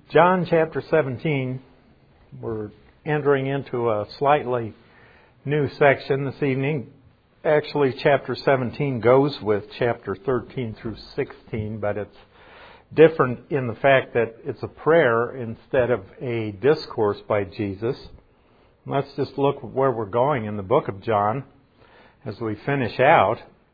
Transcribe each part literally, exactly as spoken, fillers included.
John chapter seventeen, we're entering into a slightly new section this evening. Actually, chapter seventeen goes with chapter thirteen through sixteen, but it's different in the fact that it's a prayer instead of a discourse by Jesus. Let's just look at where we're going in the book of John as we finish out.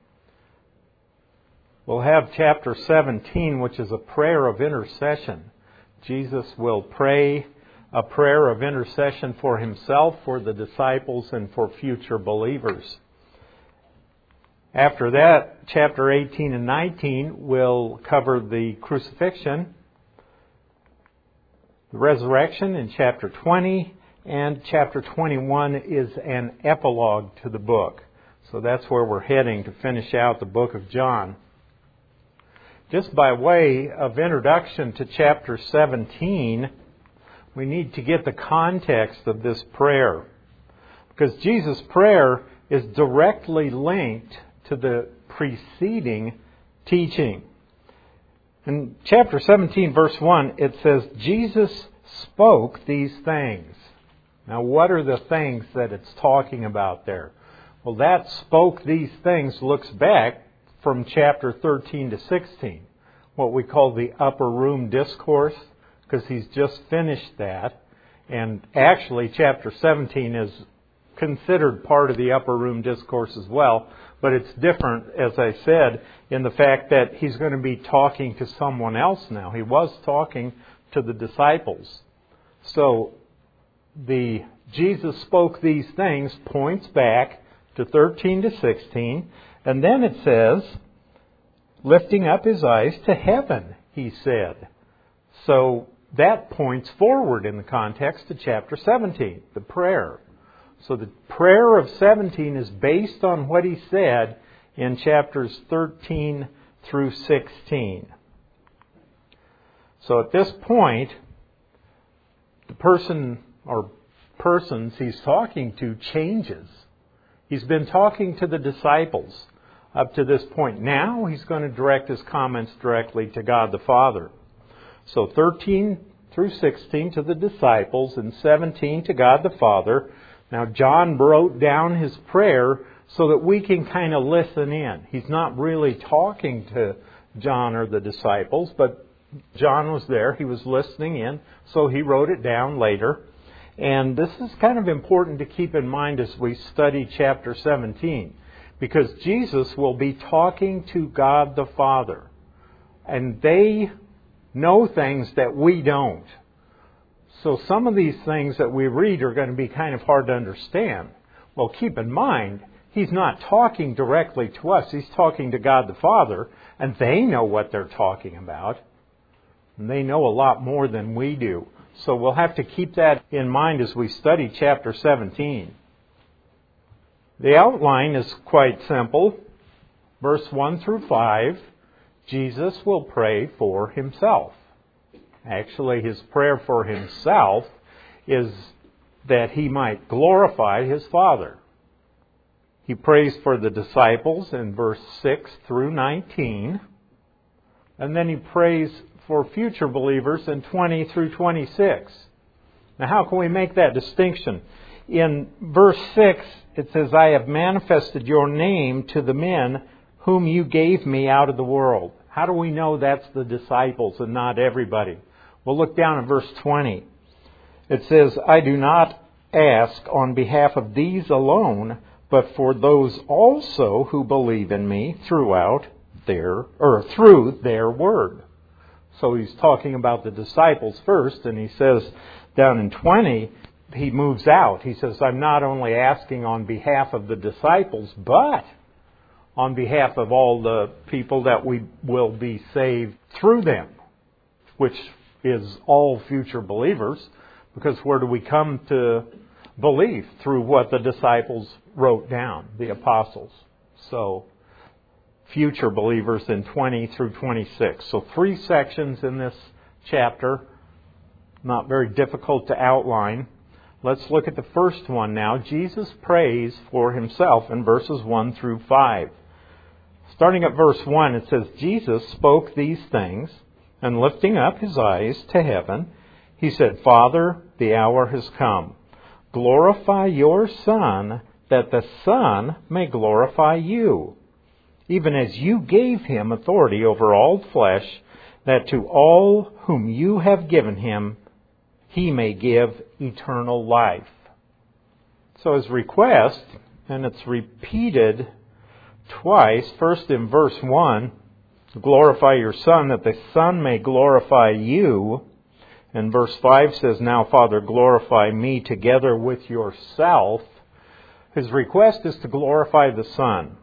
We'll have chapter seventeen, which is a prayer of intercession. Jesus will pray a prayer of intercession for himself, for the disciples, and for future believers. After that, chapter eighteen and nineteen will cover the crucifixion, the resurrection in chapter twenty, and chapter twenty-one is an epilogue to the book. So that's where we're heading to finish out the book of John. Just by way of introduction to chapter seventeen, we need to get the context of this prayer, because Jesus' prayer is directly linked to the preceding teaching. In chapter seventeen, verse one, it says, Jesus spoke these things. Now, what are the things that it's talking about there? Well, that spoke these things looks back from chapter thirteen to sixteen, what we call the upper room discourse, because he's just finished that. And actually, chapter seventeen is considered part of the upper room discourse as well, but it's different, as I said, in the fact that he's going to be talking to someone else now. He was talking to the disciples. So, the Jesus spoke these things points back to thirteen to sixteen, and then it says, lifting up his eyes to heaven, he said. So that points forward in the context to chapter seventeen, the prayer. So the prayer of seventeen is based on what he said in chapters thirteen through sixteen. So at this point, the person or persons he's talking to changes. He's been talking to the disciples up to this point. Now he's going to direct his comments directly to God the Father. So thirteen through sixteen to the disciples and seventeen to God the Father. Now John wrote down his prayer so that we can kind of listen in. He's not really talking to John or the disciples, but John was there. He was listening in, so he wrote it down later. And this is kind of important to keep in mind as we study chapter seventeen, because Jesus will be talking to God the Father, and they know things that we don't. So some of these things that we read are going to be kind of hard to understand. Well, keep in mind, he's not talking directly to us. He's talking to God the Father, and they know what they're talking about. And they know a lot more than we do. So we'll have to keep that in mind as we study chapter seventeen. The outline is quite simple. Verse one through five, Jesus will pray for himself. Actually, his prayer for himself is that he might glorify his Father. He prays for the disciples in verse six through nineteen. And then he prays for future believers in twenty through twenty-six. Now, how can we make that distinction? In verse six, it says, I have manifested your name to the men whom you gave me out of the world. How do we know that's the disciples and not everybody? Well, look down at verse twenty. It says, I do not ask on behalf of these alone, but for those also who believe in me throughout their, or through their word. So he's talking about the disciples first, and he says down in twenty, he moves out. He says, I'm not only asking on behalf of the disciples, but on behalf of all the people that we will be saved through them, which is all future believers, because where do we come to believe? Through what the disciples wrote down, the apostles. So future believers in twenty through twenty-six. So three sections in this chapter, not very difficult to outline. Let's look at the first one now. Jesus prays for himself in verses one through five. Starting at verse one, it says, Jesus spoke these things, and lifting up his eyes to heaven, He said, Father, the hour has come. Glorify your Son, that the Son may glorify you, even as you gave him authority over all flesh, that to all whom you have given him, he may give eternal life. So his request, and it's repeated twice, first in verse one, glorify your Son, that the Son may glorify you. And verse five says, now, Father, glorify me together with yourself. His request is to glorify the Son.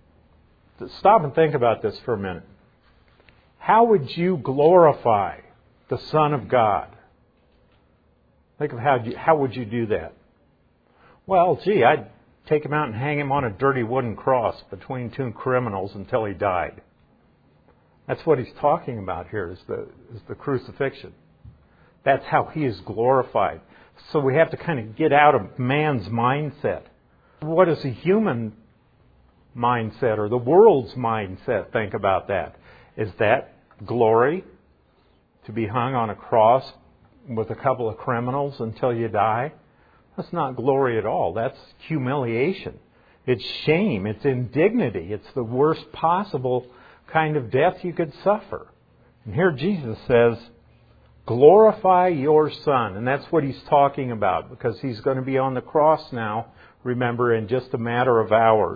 Stop and think about this for a minute. How would you glorify the Son of God? Think of how you, how would you do that? Well, gee, I'd take him out and hang him on a dirty wooden cross between two criminals until he died. That's what he's talking about here, is the, is the crucifixion. That's how he is glorified. So we have to kind of get out of man's mindset. What does a human mindset or the world's mindset think about that? Is that glory, to be hung on a cross with a couple of criminals until you die? That's not glory at all. That's humiliation. It's shame. It's indignity. It's the worst possible kind of death you could suffer. And here Jesus says, glorify your Son. And that's what he's talking about, because he's going to be on the cross now, remember, in just a matter of hours.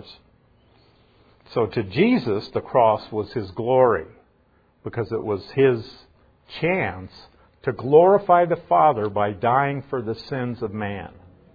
So to Jesus, the cross was his glory, because it was his chance to glorify the Father by dying for the sins of man.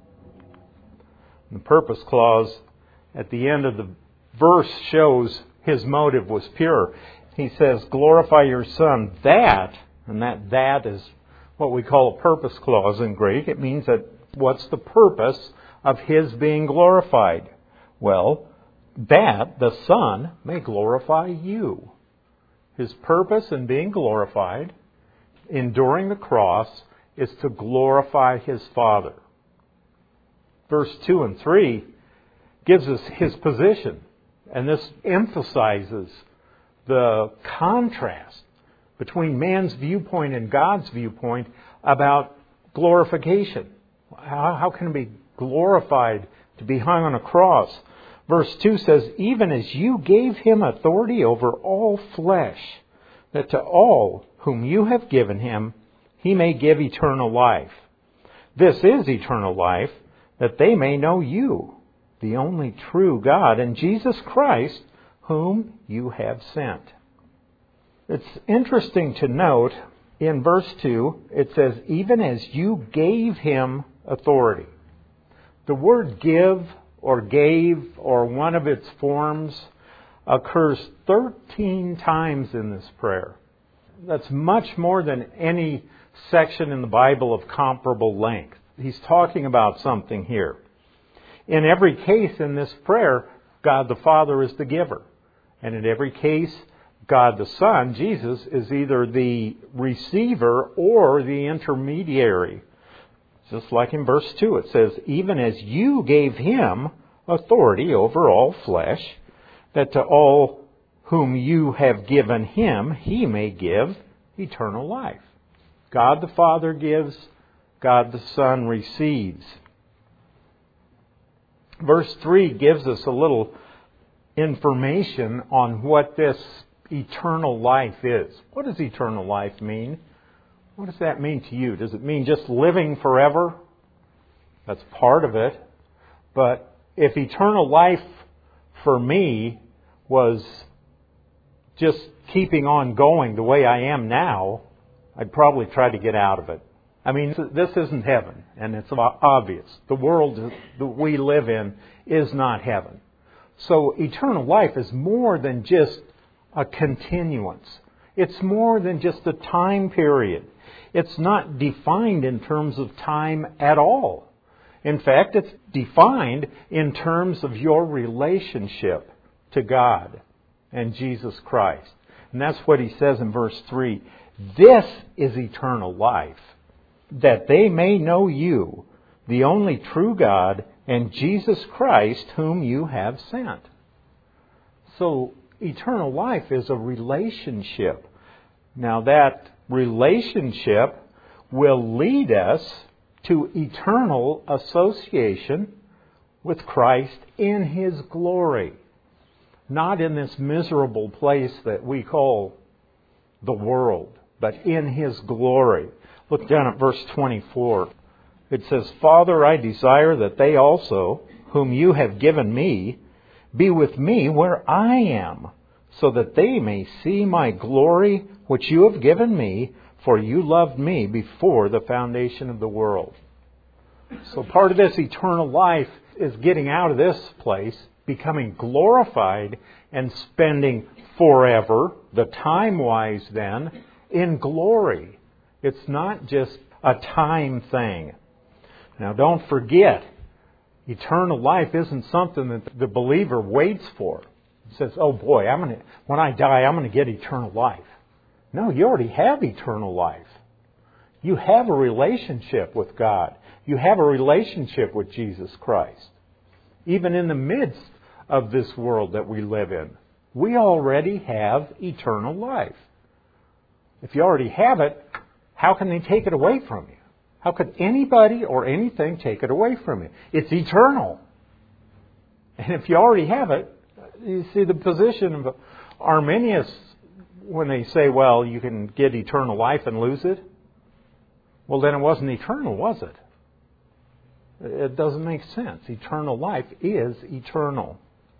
The purpose clause at the end of the verse shows his motive was pure. He says, glorify your Son, that, and that that is what we call a purpose clause in Greek. It means that what's the purpose of his being glorified? Well, that the Son may glorify you. His purpose in being glorified, enduring the cross, is to glorify his Father. Verse two and three gives us his position, and this emphasizes the contrast between man's viewpoint and God's viewpoint about glorification. How, how can it be glorified to be hung on a cross? Verse two says, even as you gave him authority over all flesh, that to all whom you have given him, he may give eternal life. This is eternal life, that they may know you, the only true God, and Jesus Christ, whom you have sent. It's interesting to note, in verse two, it says, even as you gave him authority. The word give or gave or one of its forms occurs thirteen times in this prayer. That's much more than any section in the Bible of comparable length. He's talking about something here. In every case in this prayer, God the Father is the giver. And in every case, God the Son, Jesus, is either the receiver or the intermediary. Just like in verse two, it says, even as you gave him authority over all flesh, that to all whom you have given him, he may give eternal life. God the Father gives, God the Son receives. Verse three gives us a little information on what this eternal life is. What does eternal life mean? What does that mean to you? Does it mean just living forever? That's part of it. But if eternal life for me was just keeping on going the way I am now, I'd probably try to get out of it. I mean, this isn't heaven, and it's obvious. The world that we live in is not heaven. So eternal life is more than just a continuance. It's more than just a time period. It's not defined in terms of time at all. In fact, it's defined in terms of your relationship to God and Jesus Christ. And that's what he says in verse three. This is eternal life, that they may know you, the only true God, and Jesus Christ, whom you have sent. So, eternal life is a relationship. Now, that relationship will lead us to eternal association with Christ in His glory. Not in this miserable place that we call the world, but in His glory. Look down at verse twenty-four. It says, Father, I desire that they also, whom you have given me, be with me where I am, so that they may see my glory which you have given me, for you loved me before the foundation of the world. So part of this eternal life is getting out of this place, becoming glorified, and spending forever, the time-wise then, in glory. It's not just a time thing. Now don't forget, eternal life isn't something that the believer waits for. He says, oh boy, I'm gonna, when I die, I'm going to get eternal life. No, you already have eternal life. You have a relationship with God. You have a relationship with Jesus Christ. Even in the midst of this world that we live in, we already have eternal life. If you already have it, how can they take it away from you? How could anybody or anything take it away from you? It's eternal. And if you already have it, you see the position of Arminius when they say, well, you can get eternal life and lose it. Well, then it wasn't eternal, was it? It doesn't make sense. Eternal life is eternal.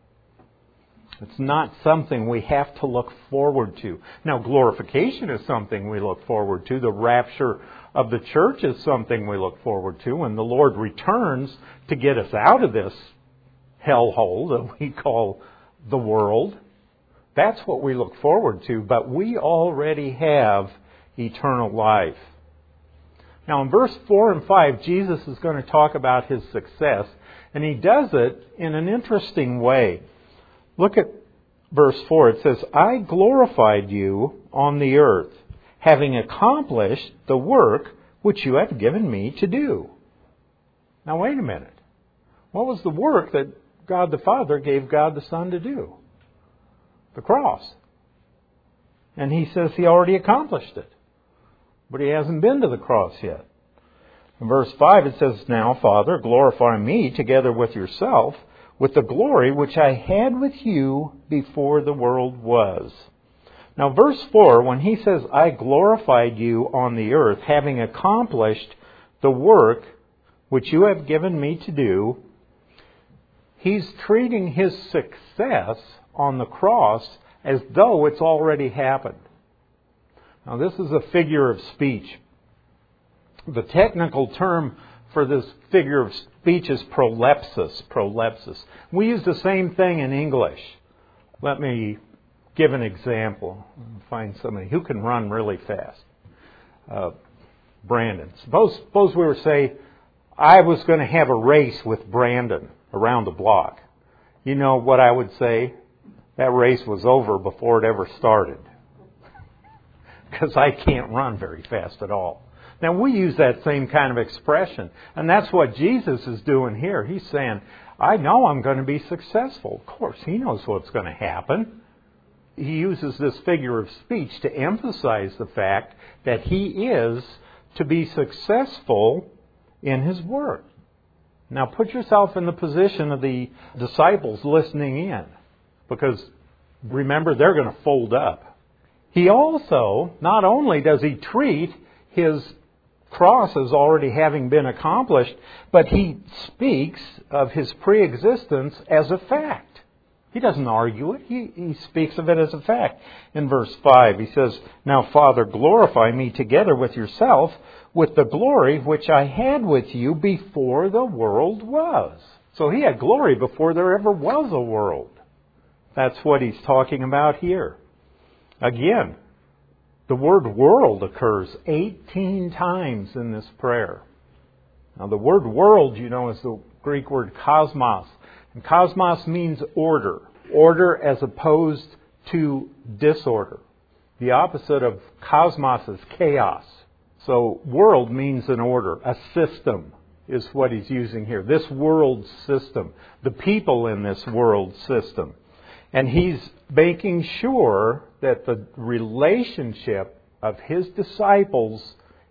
It's not something we have to look forward to. Now, glorification is something we look forward to. The rapture of the church is something we look forward to. When the Lord returns to get us out of this hellhole that we call the world, that's what we look forward to. But we already have eternal life. Now, in verse four and five, Jesus is going to talk about His success. And He does it in an interesting way. Look at verse four. It says, I glorified you on the earth, having accomplished the work which you have given me to do. Now, wait a minute. What was the work that God the Father gave God the Son to do? The cross. And He says He already accomplished it. But He hasn't been to the cross yet. In verse five it says, Now, Father, glorify me together with yourself, with the glory which I had with you before the world was. Now, verse four, when He says, I glorified you on the earth, having accomplished the work which you have given me to do, He's treating His success on the cross as though it's already happened. Now, this is a figure of speech. The technical term for this figure of speech is prolepsis. Prolepsis. We use the same thing in English. Let me give an example. Find somebody who can run really fast. Uh, Brandon. Suppose, suppose we were to say, I was going to have a race with Brandon around the block. You know what I would say? That race was over before it ever started. Because I can't run very fast at all. Now, we use that same kind of expression. And that's what Jesus is doing here. He's saying, I know I'm going to be successful. Of course, He knows what's going to happen. He uses this figure of speech to emphasize the fact that He is to be successful in His work. Now, put yourself in the position of the disciples listening in. Because, remember, they're going to fold up. He also, not only does He treat His cross as already having been accomplished, but He speaks of His pre-existence as a fact. He doesn't argue it. He, he speaks of it as a fact. In verse five, He says, Now, Father, glorify me together with yourself with the glory which I had with you before the world was. So He had glory before there ever was a world. That's what He's talking about here. Again, the word world occurs eighteen times in this prayer. Now, the word world, you know, is the Greek word cosmos. And cosmos means order. Order as opposed to disorder. The opposite of cosmos is chaos. So, world means an order, a system is what He's using here. This world system, the people in this world system. And He's making sure that the relationship of His disciples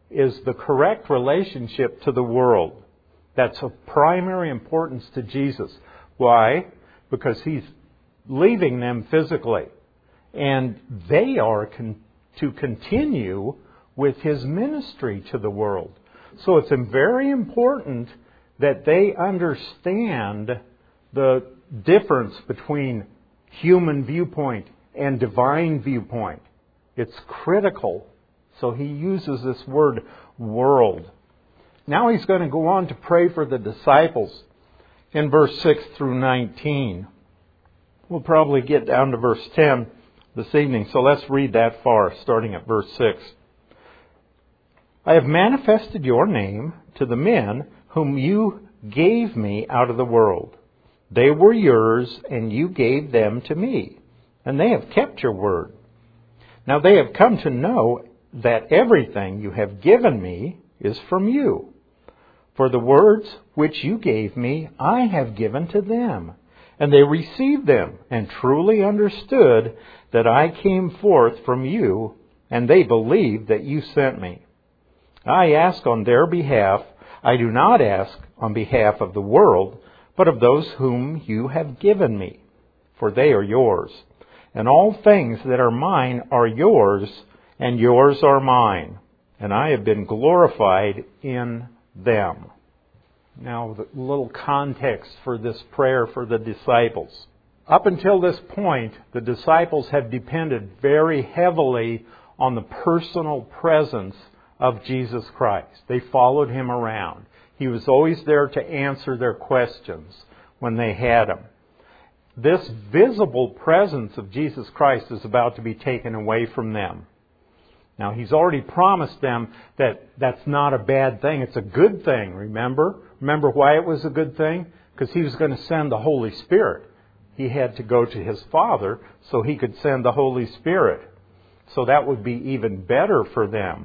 is the correct relationship to the world. That's of primary importance to Jesus. Why? Because He's leaving them physically. And they are con- to continue with His ministry to the world. So it's very important that they understand the difference between human viewpoint and divine viewpoint. It's critical. So He uses this word world. Now He's going to go on to pray for the disciples in verse six through nineteen. We'll probably get down to verse ten this evening, so let's read that far, starting at verse six. I have manifested your name to the men whom you gave me out of the world. They were yours, and you gave them to me, and they have kept your word. Now they have come to know that everything you have given me is from you. For the words which you gave me, I have given to them, and they received them, and truly understood that I came forth from you, and they believed that you sent me. I ask on their behalf. I do not ask on behalf of the world, but of those whom you have given me, for they are yours. And all things that are mine are yours, and yours are mine, and I have been glorified in them. Now, the little context for this prayer for the disciples. Up until this point, the disciples have depended very heavily on the personal presence of Jesus Christ. They followed Him around. He was always there to answer their questions when they had them. This visible presence of Jesus Christ is about to be taken away from them. Now, He's already promised them that that's not a bad thing. It's a good thing, remember? Remember why it was a good thing? Because He was going to send the Holy Spirit. He had to go to His Father so He could send the Holy Spirit. So that would be even better for them.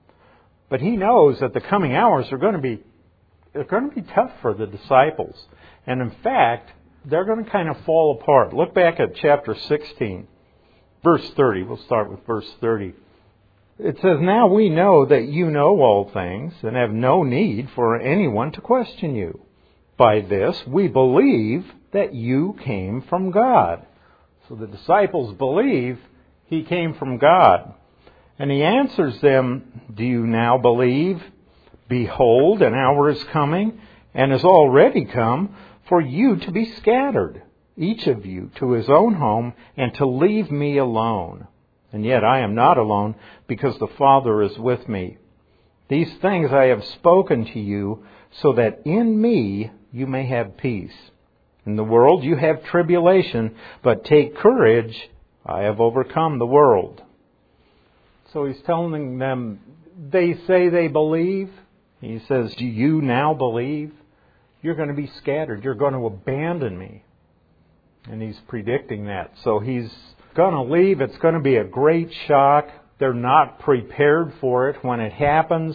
But He knows that the coming hours are going to be they're going to be tough for the disciples. And in fact, they're going to kind of fall apart. Look back at chapter sixteen, verse thirty. We'll start with verse thirty. It says, Now we know that you know all things and have no need for anyone to question you. By this we believe that you came from God. So the disciples believe He came from God. And He answers them, Do you now believe? Behold, an hour is coming, and has already come, for you to be scattered, each of you to his own home, and to leave me alone. And yet I am not alone, because the Father is with me. These things I have spoken to you, so that in me you may have peace. In the world you have tribulation, but take courage, I have overcome the world. So He's telling them, they say they believe. He says, do you now believe? You're going to be scattered. You're going to abandon me. And He's predicting that. So He's going to leave. It's going to be a great shock. They're not prepared for it when it happens.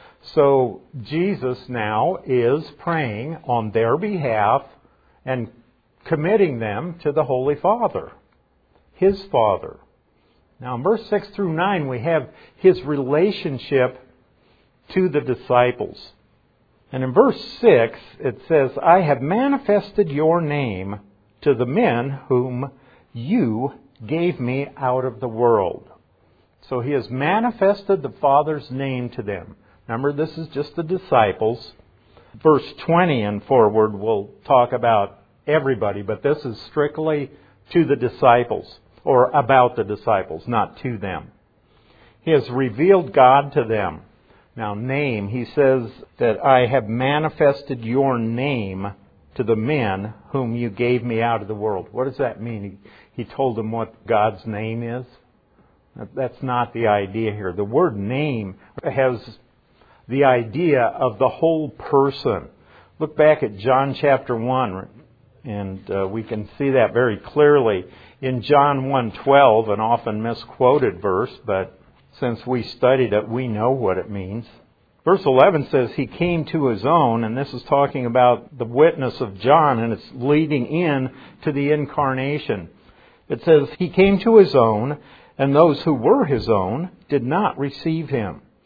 So Jesus now is praying on their behalf and committing them to the Holy Father, His Father. Now in verse six through nine we have His relationship to the disciples. And in verse six it says, I have manifested your name to the men whom you gave me out of the world. So He has manifested the Father's name to them. Remember, this is just the disciples. Verse twenty and forward will talk about everybody, but this is strictly to the disciples, or about the disciples, not to them. He has revealed God to them. Now, name, He says that I have manifested your name to the men whom you gave me out of the world. What does that mean? He, he told them what God's name is. That's not the idea here. The word name has the idea of the whole person. Look back at John chapter one, and uh, we can see that very clearly in John one twelve, an often misquoted verse, but since we studied it, we know what it means. Verse eleven says, He came to His own, and this is talking about the witness of John, and it's leading in to the incarnation. It says, He came to His own, and those who were His own did not receive Him.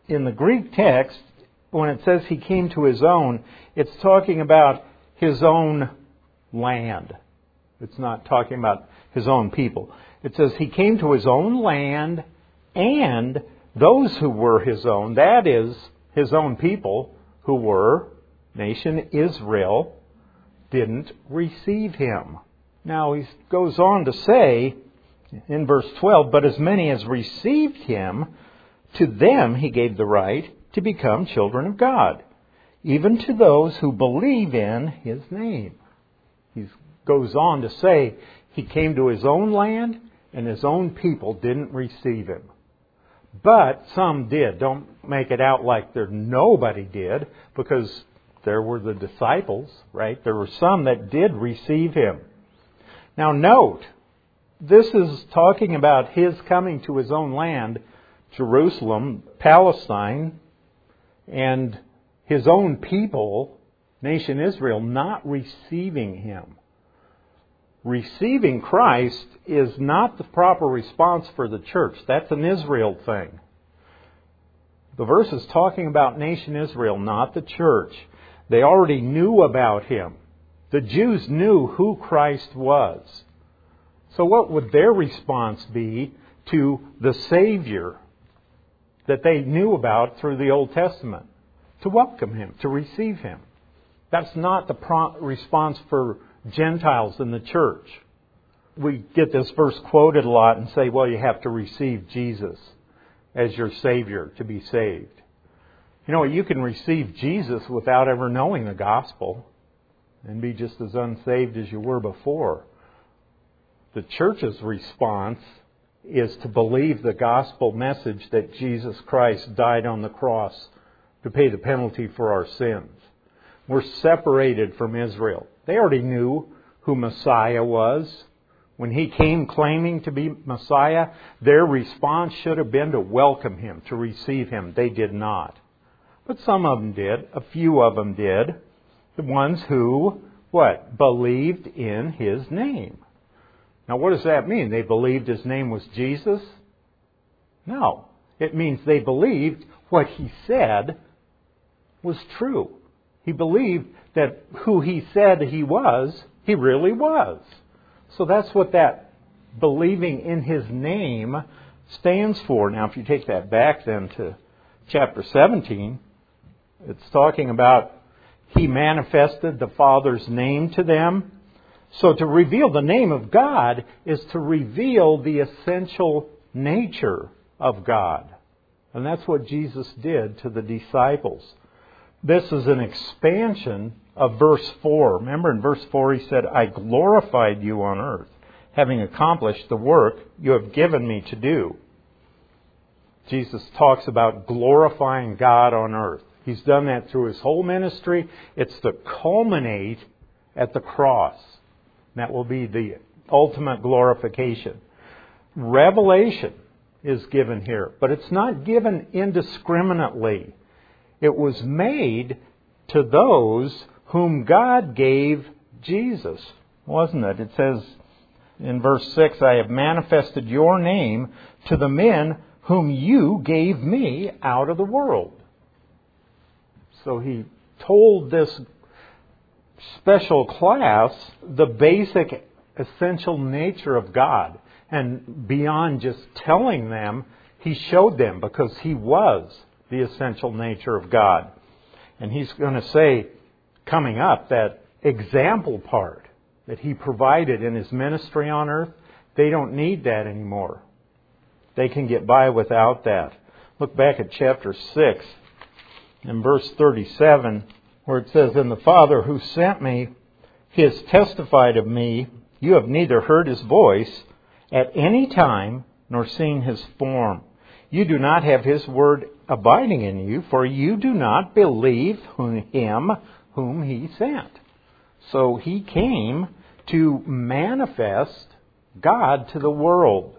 in the Greek text, when it says he came to his own, it's talking about his own land. It's not talking about his own people. It says he came to his own land, and those who were his own, that is, his own people, who were nation Israel, didn't receive him. Now he goes on to say in verse twelve, but as many as received him, to them he gave the right to become children of God, even to those who believe in his name. He goes on to say he came to his own land and his own people didn't receive him. But some did. Don't make it out like there nobody did, because there were the disciples, right? There were some that did receive him. Now note, this is talking about his coming to his own land, Jerusalem, Palestine, and his own people, nation Israel, not receiving him. Receiving Christ is not the proper response for the church. That's an Israel thing. The verse is talking about nation Israel, not the church. They already knew about him. The Jews knew who Christ was. So what would their response be to the Savior that they knew about through the Old Testament? To welcome him, to receive him. That's not the pro- response for Gentiles in the church. We get this verse quoted a lot and say, well, you have to receive Jesus as your Savior to be saved. You know, you can receive Jesus without ever knowing the gospel and be just as unsaved as you were before. The church's response is to believe the gospel message that Jesus Christ died on the cross to pay the penalty for our sins. We're separated from Israel. They already knew who Messiah was. When he came claiming to be Messiah, their response should have been to welcome him, to receive him. They did not. But some of them did. A few of them did. The ones who, what? Believed in his name. Now what does that mean? They believed his name was Jesus? No. It means they believed what he said was true. He believed that who he said he was, he really was. So that's what that believing in his name stands for. Now, if you take that back then to chapter seventeen, it's talking about he manifested the Father's name to them. So to reveal the name of God is to reveal the essential nature of God. And that's what Jesus did to the disciples. This is an expansion of verse four. Remember in verse four he said, I glorified you on earth, having accomplished the work you have given me to do. Jesus talks about glorifying God on earth. He's done that through his whole ministry. It's to culminate at the cross. That will be the ultimate glorification. Revelation is given here, but it's not given indiscriminately. It was made to those whom God gave Jesus, wasn't it? It says in verse six, I have manifested your name to the men whom you gave me out of the world. So he told this special class the basic essential nature of God. And beyond just telling them, he showed them because he was the essential nature of God. And he's going to say, coming up, that example part that he provided in his ministry on earth, they don't need that anymore. They can get by without that. Look back at chapter six in verse thirty-seven, where it says, And the Father who sent me, he has testified of me. You have neither heard his voice at any time, nor seen his form. You do not have his word abiding in you, for you do not believe him whom he sent. So he came to manifest God to the world,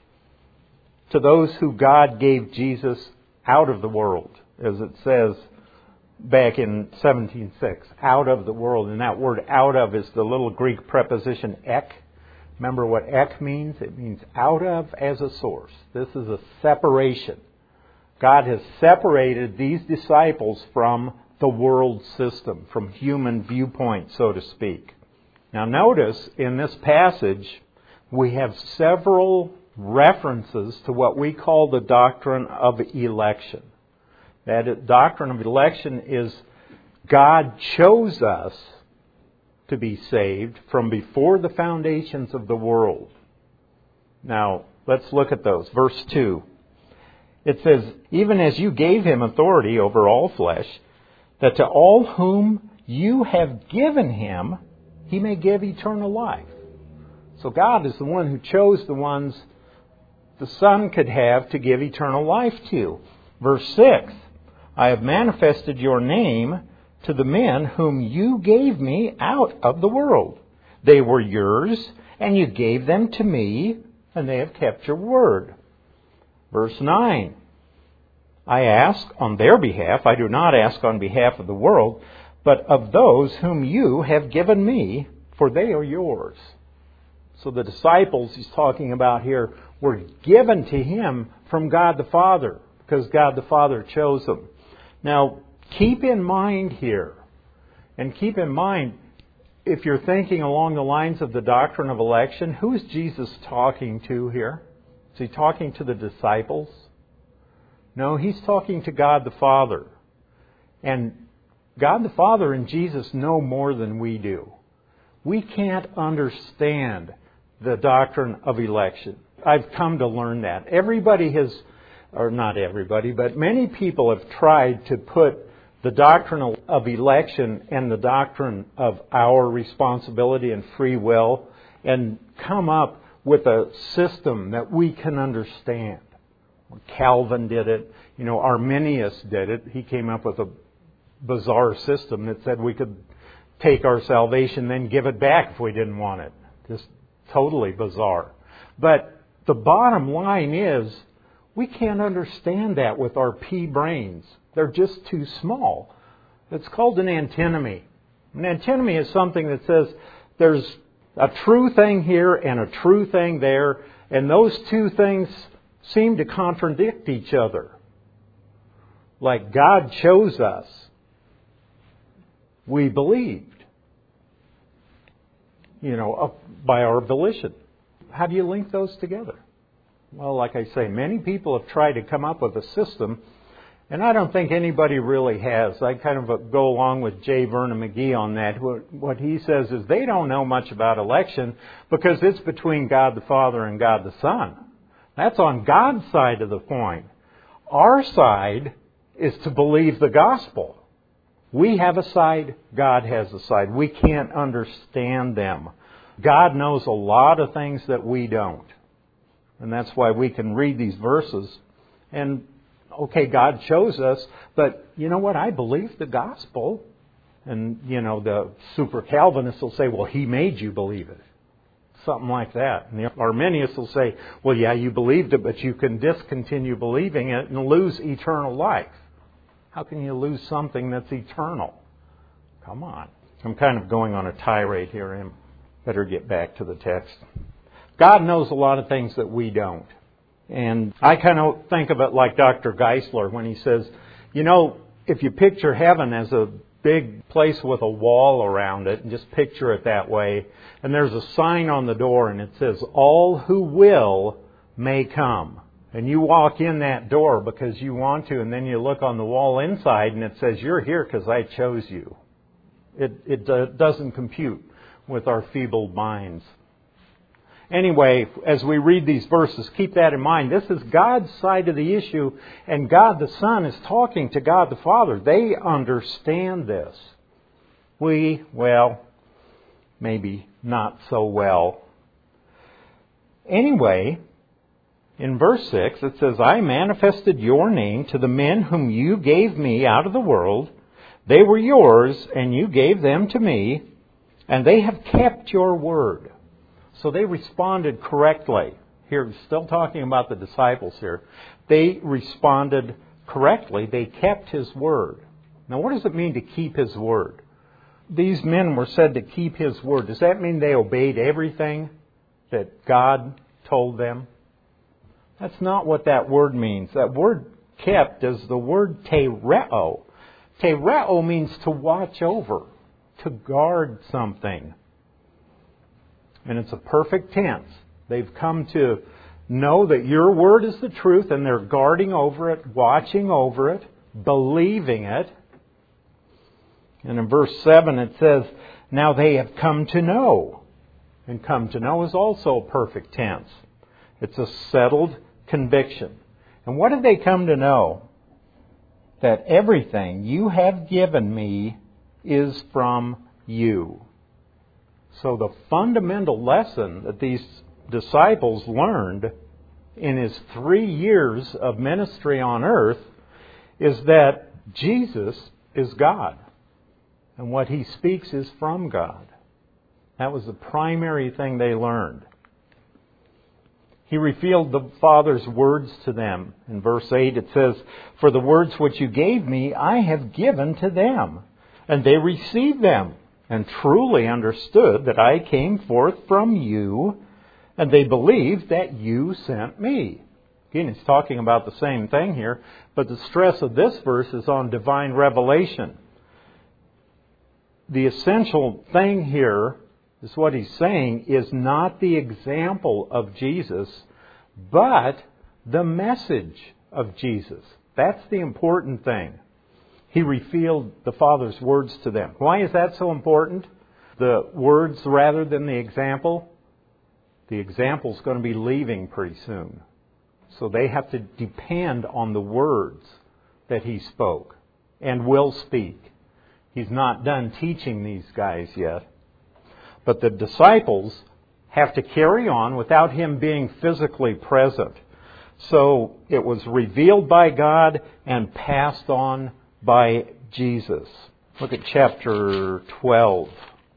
to those who God gave Jesus out of the world, as it says back in seventeen six, out of the world. And that word out of is the little Greek preposition ek. Remember what ek means? It means out of as a source. This is a separation. God has separated these disciples from the world system, from human viewpoint, so to speak. Now notice in this passage we have several references to what we call the doctrine of election. That doctrine of election is God chose us to be saved from before the foundations of the world. Now, let's look at those. Verse two. It says, even as you gave him authority over all flesh, that to all whom you have given him, he may give eternal life. So God is the one who chose the ones the Son could have to give eternal life to. Verse six, I have manifested your name to the men whom you gave me out of the world. They were yours, and you gave them to me, and they have kept your word. Verse nine, I ask on their behalf, I do not ask on behalf of the world, but of those whom you have given me, for they are yours. So the disciples he's talking about here were given to him from God the Father, because God the Father chose them. Now, keep in mind here, and keep in mind, if you're thinking along the lines of the doctrine of election, who is Jesus talking to here? Is he talking to the disciples? No, he's talking to God the Father. And God the Father and Jesus know more than we do. We can't understand the doctrine of election. I've come to learn that. Everybody has, or not everybody, but many people have tried to put the doctrine of election and the doctrine of our responsibility and free will and come up with a system that we can understand. Calvin did it. You know, Arminius did it. He came up with a bizarre system that said we could take our salvation, then give it back if we didn't want it. Just totally bizarre. But the bottom line is, we can't understand that with our pea brains. They're just too small. It's called an antinomy. An antinomy is something that says there's a true thing here and a true thing there, and those two things seem to contradict each other. Like God chose us. We believed. You know, by our volition. How do you link those together? Well, like I say, many people have tried to come up with a system, and I don't think anybody really has. I kind of go along with J. Vernon McGee on that. What he says is they don't know much about election because it's between God the Father and God the Son. That's on God's side of the coin. Our side is to believe the gospel. We have a side, God has a side. We can't understand them. God knows a lot of things that we don't. And that's why we can read these verses and, okay, God chose us, but you know what? I believe the gospel. And, you know, the super Calvinists will say, well, he made you believe it. Something like that. And the Arminius will say, well, yeah, you believed it, but you can discontinue believing it and lose eternal life. How can you lose something that's eternal? Come on. I'm kind of going on a tirade here, and better get back to the text. God knows a lot of things that we don't. And I kind of think of it like Doctor Geisler when he says, you know, if you picture heaven as a big place with a wall around it, and just picture it that way, and there's a sign on the door and it says, all who will may come. And you walk in that door because you want to, and then you look on the wall inside and it says, you're here because I chose you. It, it uh, doesn't compute with our feeble minds. Anyway, as we read these verses, keep that in mind. This is God's side of the issue, and God the Son is talking to God the Father. They understand this. We, well, maybe not so well. Anyway, in verse six, it says, I manifested your name to the men whom you gave me out of the world. They were yours, and you gave them to me, and they have kept your word. So they responded correctly. Here, still talking about the disciples here. They responded correctly. They kept His word. Now, what does it mean to keep His word? These men were said to keep His word. Does that mean they obeyed everything that God told them? That's not what that word means. That word kept is the word tereo. Tereo means to watch over, to guard something. And it's a perfect tense. They've come to know that your word is the truth, and they're guarding over it, watching over it, believing it. And in verse seven it says, now they have come to know. And come to know is also a perfect tense. It's a settled conviction. And what did they come to know? That everything you have given me is from you. So the fundamental lesson that these disciples learned in his three years of ministry on earth is that Jesus is God. And what he speaks is from God. That was the primary thing they learned. He revealed the Father's words to them. In verse eight it says, for the words which you gave me, I have given to them. And they received them, and truly understood that I came forth from you, and they believed that you sent me. Again, he's talking about the same thing here, but the stress of this verse is on divine revelation. The essential thing here is what he's saying is not the example of Jesus, but the message of Jesus. That's the important thing. He revealed the Father's words to them. Why is that so important? The words rather than the example? The example is going to be leaving pretty soon. So they have to depend on the words that he spoke and will speak. He's not done teaching these guys yet. But the disciples have to carry on without him being physically present. So it was revealed by God and passed on by Jesus. Look at chapter twelve.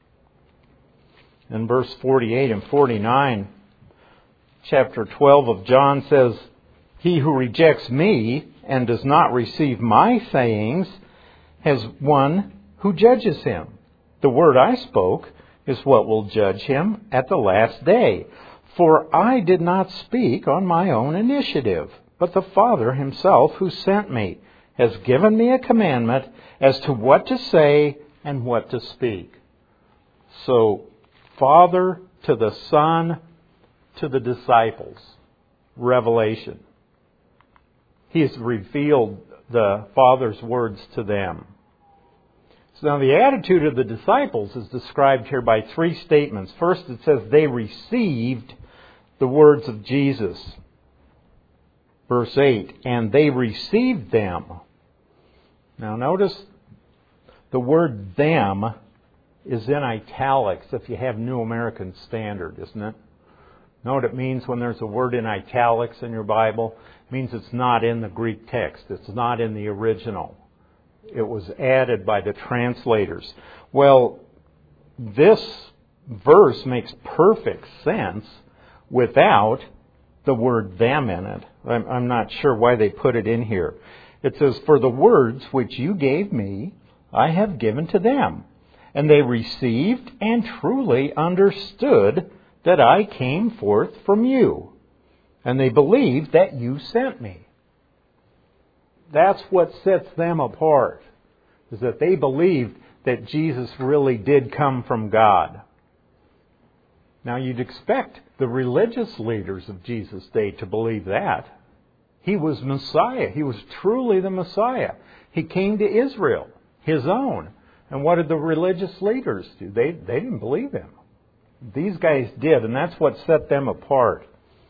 In verse forty-eight and forty-nine, chapter twelve of John says, he who rejects me and does not receive my sayings has one who judges him. The word I spoke is what will judge him at the last day. For I did not speak on my own initiative, but the Father himself who sent me has given me a commandment as to what to say and what to speak. So, Father to the Son to the disciples. Revelation. He has revealed the Father's words to them. So now the attitude of the disciples is described here by three statements. First it says they received the words of Jesus. Verse eight, and they received them. Now notice the word them is in italics if you have New American Standard, isn't it? Know what it means when there's a word in italics in your Bible? It means it's not in the Greek text. It's not in the original. It was added by the translators. Well, this verse makes perfect sense without the word them in it. I'm, I'm not sure why they put it in here. It says, for the words which you gave me, I have given to them. And they received and truly understood that I came forth from you. And they believed that you sent me. That's what sets them apart, is that they believed that Jesus really did come from God. Now you'd expect the religious leaders of Jesus' day to believe that. He was Messiah. He was truly the Messiah. He came to Israel, his own. And what did the religious leaders do? They, they didn't believe him. These guys did, and that's what set them apart.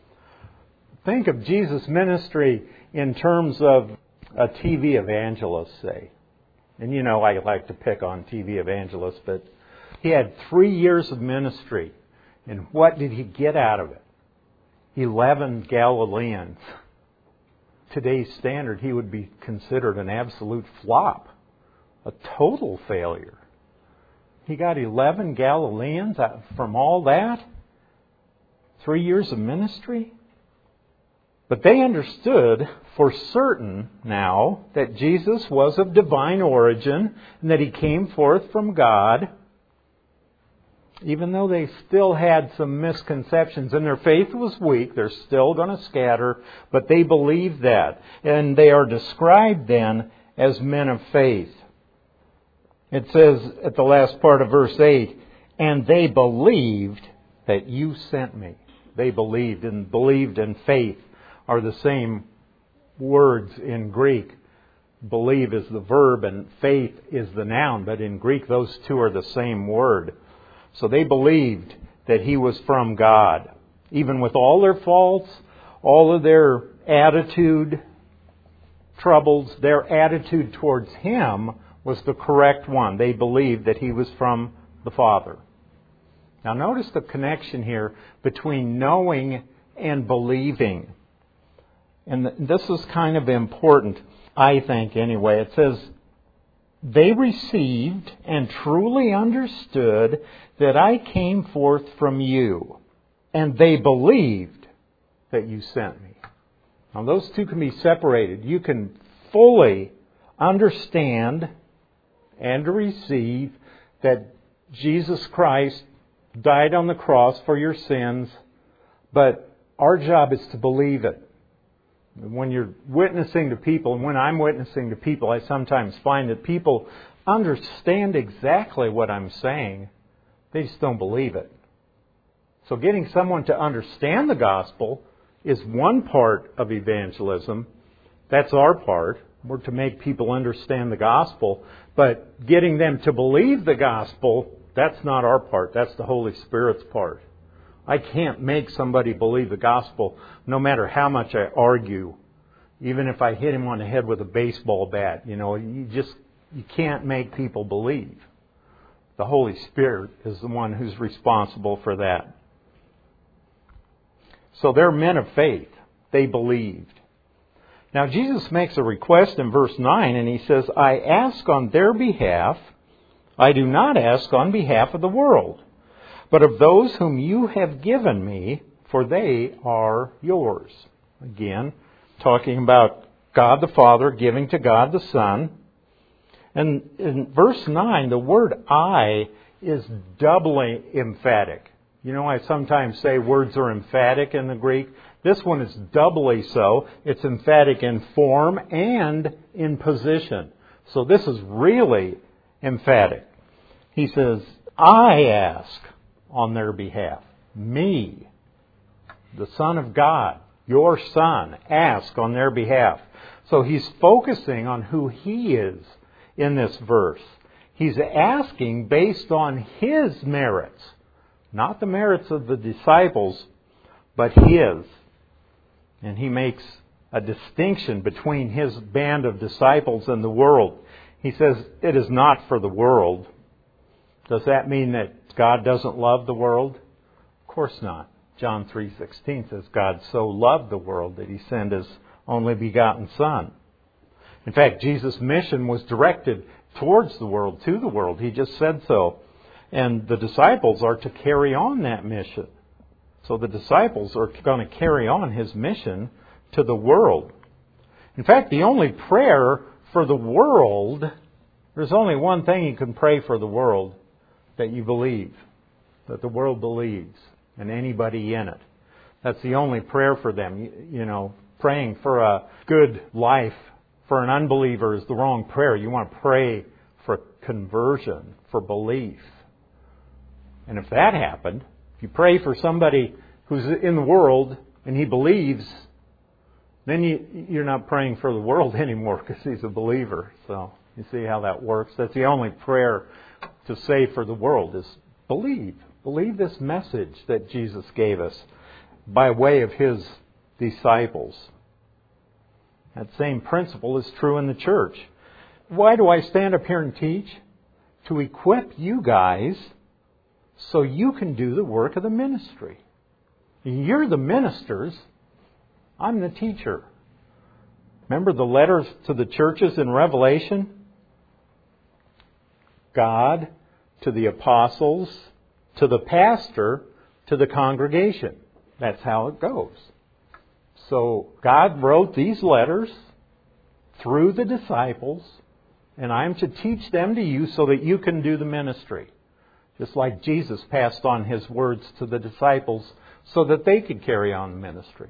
Think of Jesus' ministry in terms of a T V evangelist, say. And you know I like to pick on T V evangelists, but he had three years of ministry. And what did he get out of it? Eleven Galileans. Today's standard, he would be considered an absolute flop. A total failure. He got eleven Galileans from all that? Three years of ministry? But they understood for certain now that Jesus was of divine origin and that he came forth from God. Even though they still had some misconceptions and their faith was weak, they're still going to scatter, but they believed that. And they are described then as men of faith. It says at the last part of verse eight, and they believed that you sent me. They believed, and believed and faith are the same words in Greek. Believe is the verb and faith is the noun, but in Greek those two are the same word. So they believed that He was from God. Even with all their faults, all of their attitude troubles, their attitude towards Him was the correct one. They believed that He was from the Father. Now notice the connection here between knowing and believing. And this is kind of important, I think anyway. It says, they received and truly understood that I came forth from you, and they believed that you sent me. Now those two can be separated. You can fully understand and receive that Jesus Christ died on the cross for your sins, but our job is to believe it. When you're witnessing to people, and when I'm witnessing to people, I sometimes find that people understand exactly what I'm saying. They just don't believe it. So getting someone to understand the gospel is one part of evangelism. That's our part. We're to make people understand the gospel. But getting them to believe the gospel, that's not our part. That's the Holy Spirit's part. I can't make somebody believe the gospel no matter how much I argue. Even if I hit him on the head with a baseball bat. You know, you just, you can't make people believe. The Holy Spirit is the one who's responsible for that. So they're men of faith. They believed. Now Jesus makes a request in verse nine, and He says, I ask on their behalf. I do not ask on behalf of the world, but of those whom you have given me, for they are yours. Again, talking about God the Father giving to God the Son. And in verse nine, the word I is doubly emphatic. You know, I sometimes say words are emphatic in the Greek. This one is doubly so. It's emphatic in form and in position. So this is really emphatic. He says, I ask on their behalf. Me, the Son of God, your Son, ask on their behalf. So He's focusing on who He is in this verse. He's asking based on His merits. Not the merits of the disciples, but His. And He makes a distinction between His band of disciples and the world. He says, it is not for the world. Does that mean that God doesn't love the world? Of course not. John three sixteen says, God so loved the world that He sent His only begotten Son. In fact, Jesus' mission was directed towards the world, to the world. He just said so. And the disciples are to carry on that mission. So the disciples are going to carry on His mission to the world. In fact, the only prayer for the world, there's only one thing you can pray for the world, that you believe, that the world believes, and anybody in it. That's the only prayer for them. You, you know, praying for a good life for an unbeliever is the wrong prayer. You want to pray for conversion, for belief. And if that happened, if you pray for somebody who's in the world and he believes, then you, you're not praying for the world anymore because he's a believer. So you see how that works. That's the only prayer to say for the world is believe. Believe this message that Jesus gave us by way of His disciples. That same principle is true in the church. Why do I stand up here and teach? To equip you guys so you can do the work of the ministry. You're the ministers. I'm the teacher. Remember the letters to the churches in Revelation? God to the apostles, to the pastor, to the congregation. That's how it goes. So God wrote these letters through the disciples, and I'm to teach them to you so that you can do the ministry. just like Jesus passed on His words to the disciples so that they could carry on the ministry.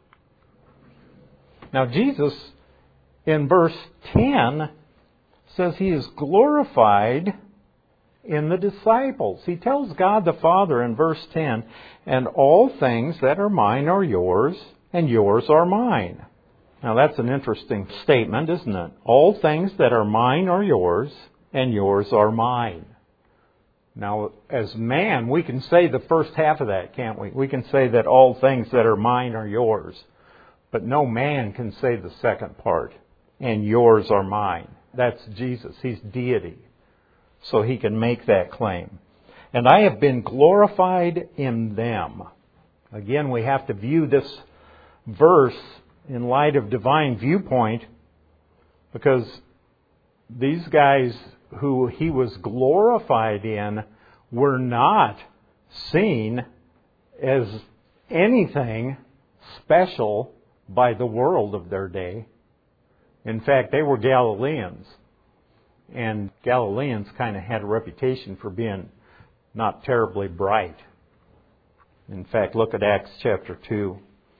Now Jesus, in verse ten, says He is glorified in the disciples. He tells God the Father in verse ten, "And all things that are mine are yours, and yours are mine." Now that's an interesting statement, isn't it? All things that are mine are yours, and yours are mine. Now, as man, we can say the first half of that, can't we? We can say that all things that are mine are yours. But no man can say the second part, and yours are mine. That's Jesus. He's deity. So He can make that claim. "And I have been glorified in them." Again, we have to view this verse in light of divine viewpoint, because these guys who He was glorified in were not seen as anything special by the world of their day. In fact, they were Galileans. And Galileans kind of had a reputation for being not terribly bright. In fact, look at Acts chapter two.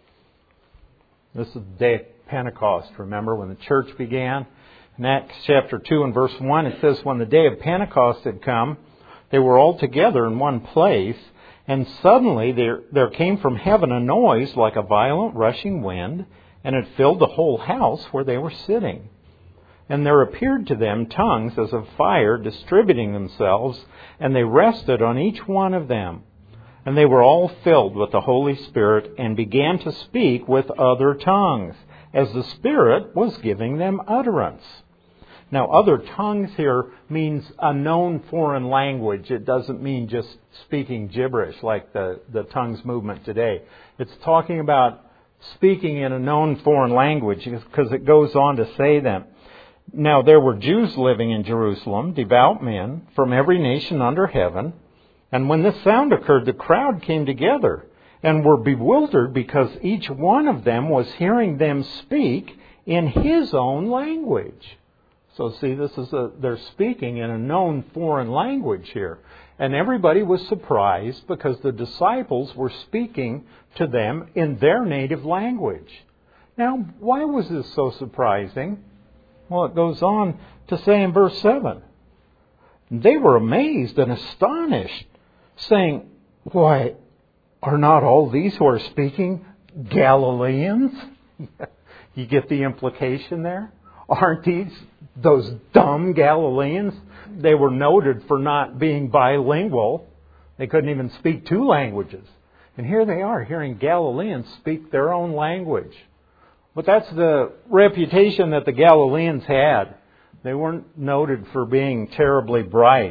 This is the day of Pentecost, remember, when the church began. In Acts chapter two and verse one, it says, "When the day of Pentecost had come, they were all together in one place, and suddenly there, there came from heaven a noise like a violent rushing wind, and it filled the whole house where they were sitting. And there appeared to them tongues as of fire distributing themselves, and they rested on each one of them. And they were all filled with the Holy Spirit and began to speak with other tongues, as the Spirit was giving them utterance." Now, other tongues here means a known foreign language. It doesn't mean just speaking gibberish like the, the tongues movement today. It's talking about speaking in a known foreign language, because it goes on to say that. "Now there were Jews living in Jerusalem, devout men from every nation under heaven. And when this sound occurred, the crowd came together and were bewildered, because each one of them was hearing them speak in his own language." So see, this is a, they're speaking in a known foreign language here. And everybody was surprised because the disciples were speaking to them in their native language. Now, why was this so surprising? Well, it goes on to say in verse seven, "They were amazed and astonished, saying, 'Why, are not all these who are speaking Galileans?'" You get the implication there? Aren't these those dumb Galileans? They were noted for not being bilingual. They couldn't even speak two languages. And here they are, hearing Galileans speak their own language. But that's the reputation that the Galileans had. They weren't noted for being terribly bright.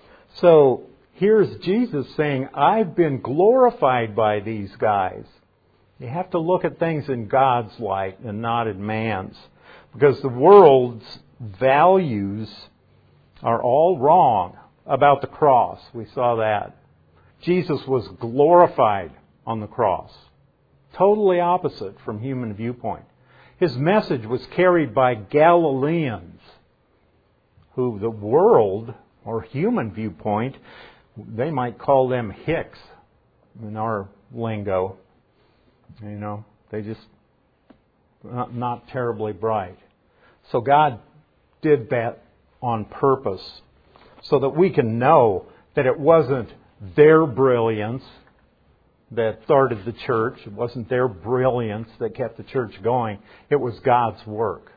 So here's Jesus saying, "I've been glorified by these guys." You have to look at things in God's light and not in man's. Because the world's values are all wrong about the cross. We saw that. Jesus was glorified on the cross. Totally opposite from human viewpoint. His message was carried by Galileans, who the world, or human viewpoint, they might call them hicks in our lingo. You know, they just not, not terribly bright. So God did that on purpose so that we can know that it wasn't their brilliance that started the church. It wasn't their brilliance that kept the church going. It was God's work.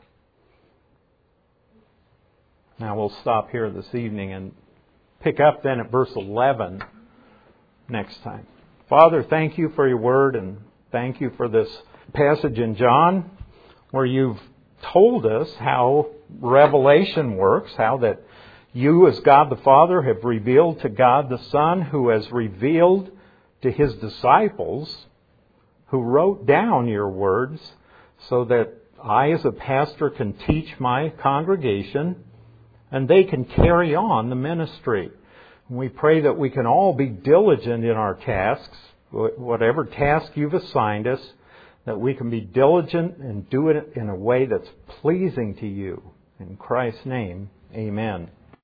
Now we'll stop here this evening and pick up then at verse eleven next time. Father, thank you for your word, and thank you for this passage in John where you've told us how revelation works, how that you as God the Father have revealed to God the Son, who has revealed to His disciples, who wrote down your words so that I as a pastor can teach my congregation and they can carry on the ministry. We pray that we can all be diligent in our tasks, whatever task you've assigned us, that we can be diligent and do it in a way that's pleasing to you. In Christ's name, amen.